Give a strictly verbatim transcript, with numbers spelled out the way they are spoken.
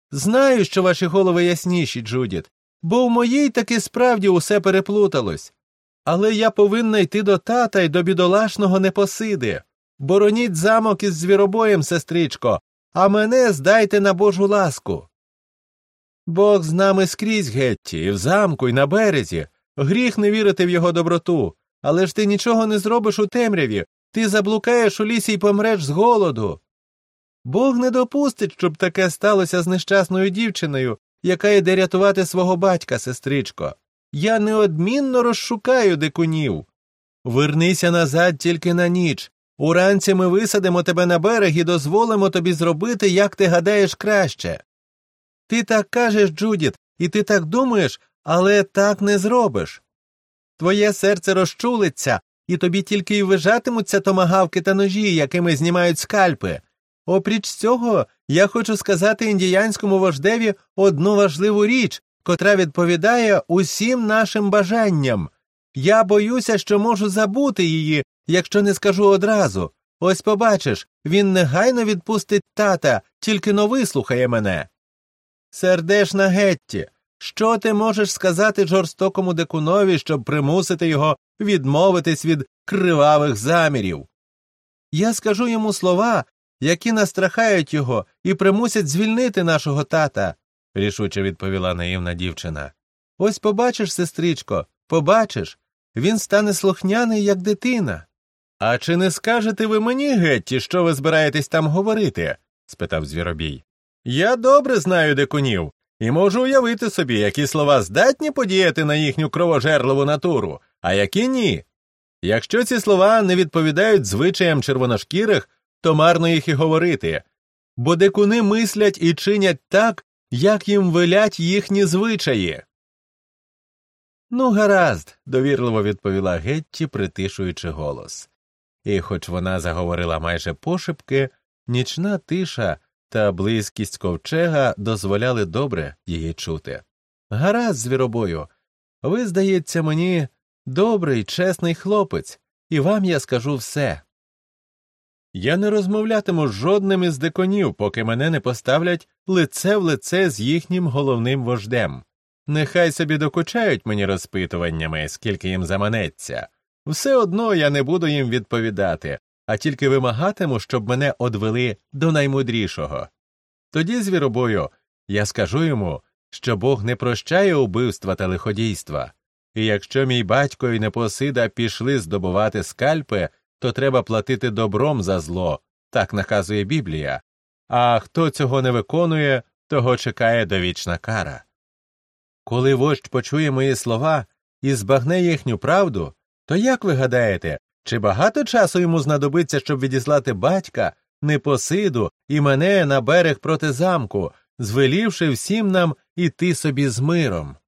Знаю, що ваші голови ясніші, Джудіт, бо в моїй таки справді усе переплуталось. Але я повинна йти до тата й до бідолашного Непосиди. Бороніть замок із звіробоєм, сестричко, а мене здайте на Божу ласку. Бог з нами скрізь, Гетті, і в замку, і на березі. Гріх не вірити в його доброту. Але ж ти нічого не зробиш у темряві. Ти заблукаєш у лісі й помреш з голоду. Бог не допустить, щоб таке сталося з нещасною дівчиною, яка йде рятувати свого батька, сестричко. Я неодмінно розшукаю дикунів. Вернися назад тільки на ніч. Уранці ми висадимо тебе на берег і дозволимо тобі зробити, як ти гадаєш, краще. Ти так кажеш, Джудіт, і ти так думаєш, але так не зробиш. Твоє серце розчулиться, і тобі тільки й вижатимуться томагавки та ножі, якими знімають скальпи. Опріч цього, я хочу сказати індіянському вождеві одну важливу річ, котра відповідає усім нашим бажанням. Я боюся, що можу забути її, якщо не скажу одразу. Ось побачиш, він негайно відпустить тата, тільки но вислухає мене. Сердешна Гетті, що ти можеш сказати жорстокому дикунові, щоб примусити його відмовитись від кривавих замірів? Я скажу йому слова, які настрахають його і примусять звільнити нашого тата, – рішуче відповіла наївна дівчина. Ось побачиш, сестричко, побачиш, він стане слухняний, як дитина. А чи не скажете ви мені, Гетті, що ви збираєтесь там говорити? – спитав Звіробій. Я добре знаю дикунів, і можу уявити собі, які слова здатні подіяти на їхню кровожерливу натуру, а які ні. Якщо ці слова не відповідають звичаям червоношкірих, то марно їх і говорити, бо дикуни мислять і чинять так, як їм велять їхні звичаї. Ну, гаразд, довірливо відповіла Гетті, притишуючи голос. І хоч вона заговорила майже пошепки, нічна тиша та близькість ковчега дозволяли добре її чути. Гаразд, Звіробою, ви, здається мені, добрий, чесний хлопець, і вам я скажу все. Я не розмовлятиму з жодним із дикунів, поки мене не поставлять лице в лице з їхнім головним вождем. Нехай собі докучають мені розпитуваннями, скільки їм заманеться. Все одно я не буду їм відповідати, а тільки вимагатиму, щоб мене одвели до наймудрішого. Тоді, Звіробою, я скажу йому, що Бог не прощає убивства та лиходійства, і якщо мій батько і Непосида пішли здобувати скальпи, то треба платити добром за зло, так наказує Біблія, а хто цього не виконує, того чекає довічна кара. Коли вождь почує мої слова і збагне їхню правду, то як ви гадаєте, чи багато часу йому знадобиться, щоб відіслати батька, Непосиду і мене на берег проти замку, звелівши всім нам іти собі з миром?